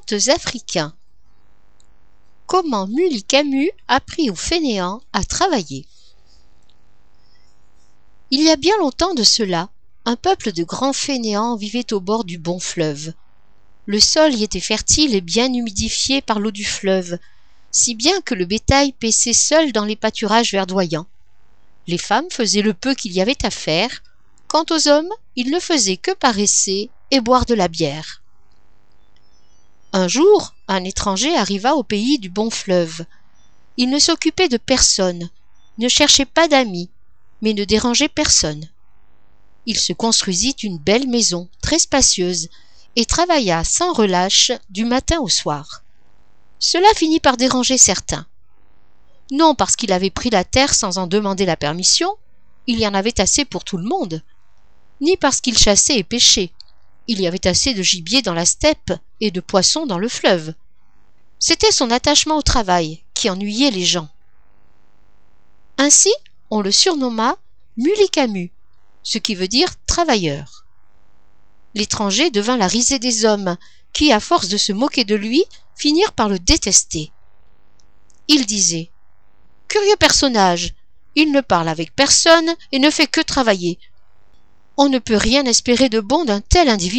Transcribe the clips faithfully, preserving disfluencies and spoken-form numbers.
contes africains. Comment Mully Camus apprit aux fainéants à travailler. Il y a bien longtemps de cela, un peuple de grands fainéants vivait au bord du bon fleuve. Le sol y était fertile et bien humidifié par l'eau du fleuve, si bien que le bétail paissait seul dans les pâturages verdoyants. Les femmes faisaient le peu qu'il y avait à faire. Quant aux hommes, ils ne faisaient que paresser et boire de la bière. Un jour, un étranger arriva au pays du bon fleuve. Il ne s'occupait de personne, ne cherchait pas d'amis, mais ne dérangeait personne. Il se construisit une belle maison, très spacieuse, et travailla sans relâche du matin au soir. Cela finit par déranger certains. Non parce qu'il avait pris la terre sans en demander la permission, il y en avait assez pour tout le monde, ni parce qu'il chassait et pêchait, il y avait assez de gibier dans la steppe et de poissons dans le fleuve. C'était son attachement au travail qui ennuyait les gens. Ainsi, on le surnomma Mully Camus, ce qui veut dire travailleur. L'étranger devint la risée des hommes, qui, à force de se moquer de lui, finirent par le détester. Ils disaient « Curieux personnage, il ne parle avec personne et ne fait que travailler. On ne peut rien espérer de bon d'un tel individu. »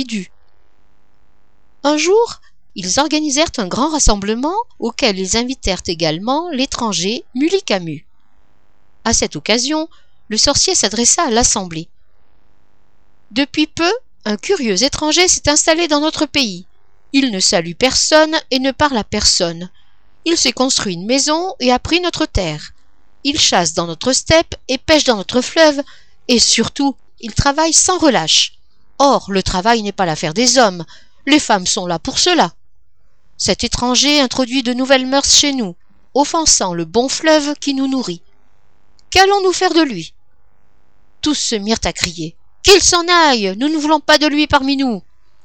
Un jour, ils organisèrent un grand rassemblement auquel ils invitèrent également l'étranger Mully Camus. À cette occasion, le sorcier s'adressa à l'assemblée. « Depuis peu, un curieux étranger s'est installé dans notre pays. Il ne salue personne et ne parle à personne. Il s'est construit une maison et a pris notre terre. Il chasse dans notre steppe et pêche dans notre fleuve, et surtout, il travaille sans relâche. Or, le travail n'est pas l'affaire des hommes, les femmes sont là pour cela. Cet étranger introduit de nouvelles mœurs chez nous, offensant le bon fleuve qui nous nourrit. Qu'allons-nous faire de lui ?» Tous se mirent à crier « Qu'il s'en aille, nous ne voulons pas de lui parmi nous !»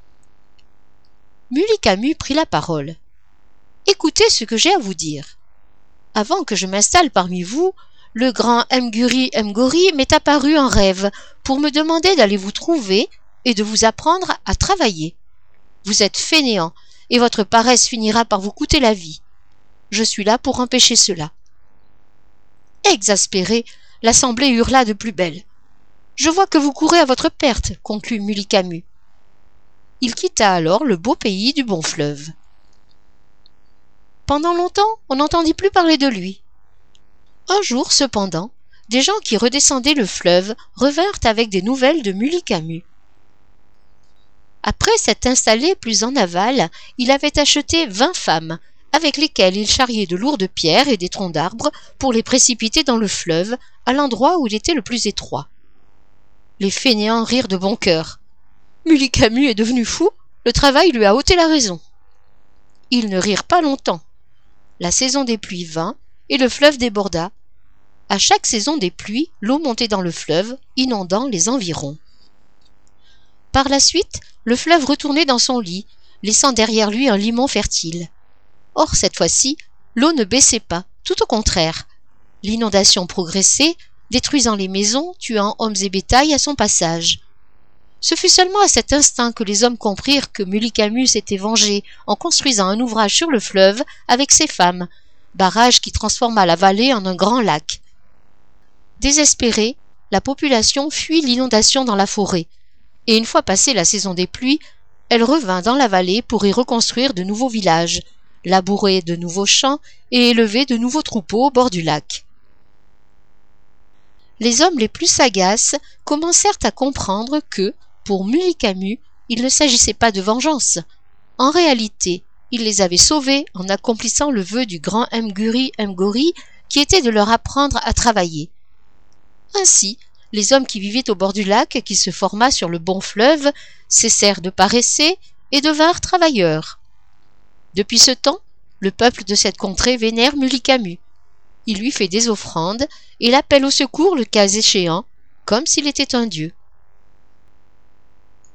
Mully Camus prit la parole. « Écoutez ce que j'ai à vous dire. Avant que je m'installe parmi vous, le grand M'Guri M'Gori m'est apparu en rêve pour me demander d'aller vous trouver et de vous apprendre à travailler. Vous êtes fainéant et votre paresse finira par vous coûter la vie. Je suis là pour empêcher cela. » Exaspéré, l'assemblée hurla de plus belle. « Je vois que vous courez à votre perte, » conclut Mully Camus. Il quitta alors le beau pays du bon fleuve. Pendant longtemps, on n'entendit plus parler de lui. Un jour, cependant, des gens qui redescendaient le fleuve revinrent avec des nouvelles de Mully Camus. Après s'être installé plus en aval, il avait acheté vingt femmes, avec lesquelles il charriait de lourdes pierres et des troncs d'arbres pour les précipiter dans le fleuve, à l'endroit où il était le plus étroit. Les fainéants rirent de bon cœur. Mully Camus est devenu fou, le travail lui a ôté la raison. Ils ne rirent pas longtemps. La saison des pluies vint, et le fleuve déborda. À chaque saison des pluies, l'eau montait dans le fleuve, inondant les environs. Par la suite, le fleuve retournait dans son lit, laissant derrière lui un limon fertile. Or, cette fois-ci, l'eau ne baissait pas, tout au contraire. L'inondation progressait, détruisant les maisons, tuant hommes et bétail à son passage. Ce fut seulement à cet instant que les hommes comprirent que Mully Camus s'était vengé en construisant un ouvrage sur le fleuve avec ses femmes, barrage qui transforma la vallée en un grand lac. Désespérée, la population fuit l'inondation dans la forêt, et une fois passée la saison des pluies, elle revint dans la vallée pour y reconstruire de nouveaux villages, labourer de nouveaux champs et élever de nouveaux troupeaux au bord du lac. Les hommes les plus sagaces commencèrent à comprendre que, pour Mully Camus, il ne s'agissait pas de vengeance. En réalité, il les avait sauvés en accomplissant le vœu du grand M'Guri M'Gori qui était de leur apprendre à travailler. Ainsi, les hommes qui vivaient au bord du lac qui se forma sur le bon fleuve cessèrent de paresser et devinrent travailleurs. Depuis ce temps, le peuple de cette contrée vénère Mully Camus. Il lui fait des offrandes et l'appelle au secours le cas échéant, comme s'il était un dieu.